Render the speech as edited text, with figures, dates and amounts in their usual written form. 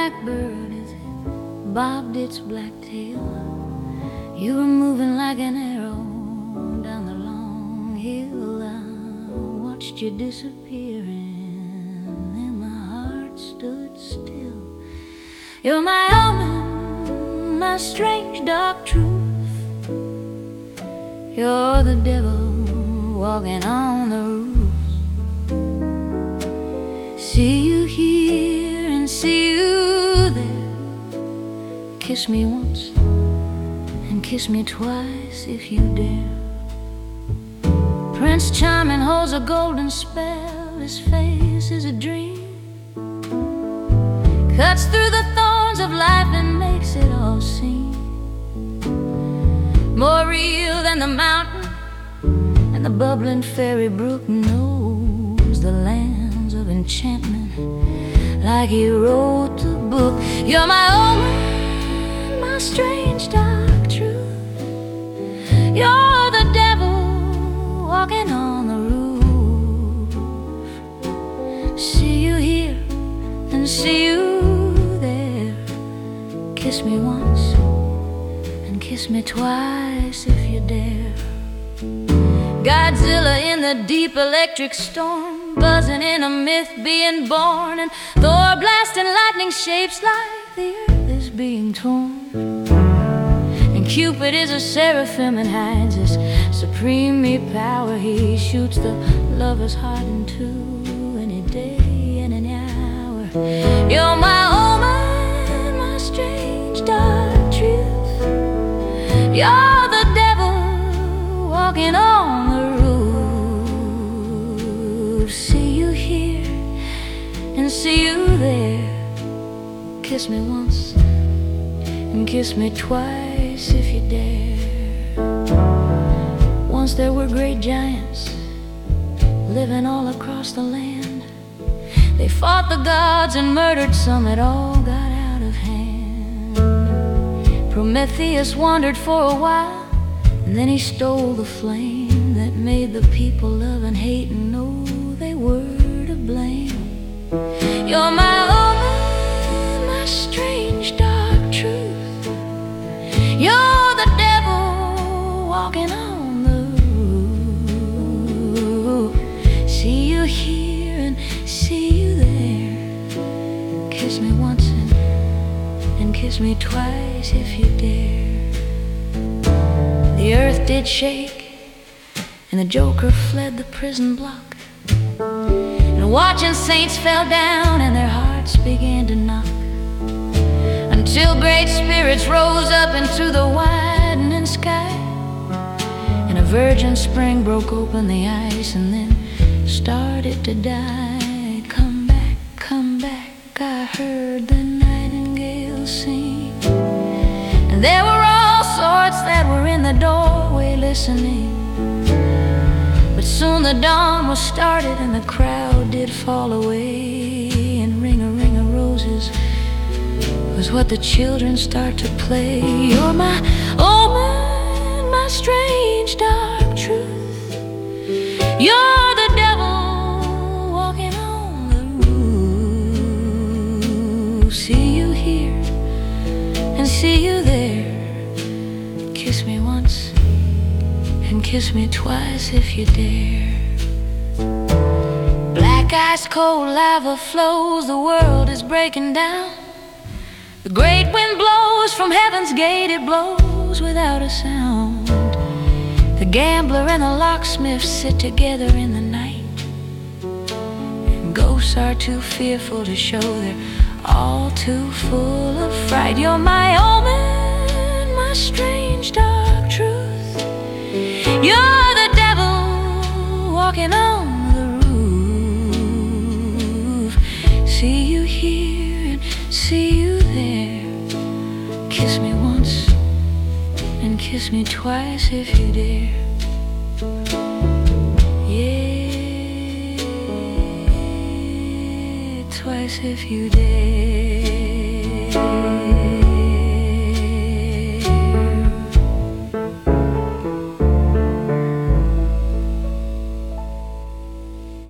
blackbird as it bobbed its black tail. You were moving like an arrow down the long hill. I watched you disappearing, and my heart stood still. You're my omen, my strange dark truth. You're the devil walking on the roof. See you here and see you there. Kiss me once and kiss me twice if you dare. Prince Charming holds a golden spell. His face is a dream, cuts through the thorns of life and makes it all seem more real than the mountain and the bubbling fairy brook. Knows the lands of enchantment like he wrote the book. You're my omen, my strange dark truth. You're the devil walking on the roof. See you here and see you there. Kiss me once and kiss me twice if you dare. Godzilla in the deep electric storm, buzzing in a myth being born, and Thor blasting lightning shapes like the earth is being torn. And Cupid is a seraphim and hides his supreme power. He shoots the lover's heart in two any day and any hour. You're my omen, my strange dark truth. You're the devil walking on the roof. See you here and see you there. Kiss me once and kiss me twice if you dare. Once there were great giants living all across the land. They fought the gods and murdered some. It all got out of hand. Prometheus wandered for a while, and then he stole the flame that made the people love and hate and know they were to blame. You're my omen, my strange dark truth. You're the devil walking on the roof. See you here and see you there. Kiss me once and kiss me twice if you dare. The earth did shake and the Joker fled the prison block, and watching saints fell down and their hearts began to knock, until great spirits rose up into the widening sky, and a virgin spring broke open the ice and then started to die. Come back, I heard the nightingale sing, and there were all sorts that were in the doorway listening. But soon the dawn was started and the crowd did fall away, and ring a roses was what the children start to play. You're my omen, my strange dark truth. You're the devil walking on the roof. See you here and see you there. Kiss me once and kiss me twice if you dare. Black ice cold lava flows, the world is breaking down. The great wind blows from heaven's gate, it blows without a sound. The gambler and the locksmith sit together in the night, and ghosts are too fearful to show, they're all too full of fright. You're my omen, my strange dark truth. You're the devil walking on the roof. See you here and see you there. Kiss me once and kiss me twice if you dare. Yeah, twice if you dare.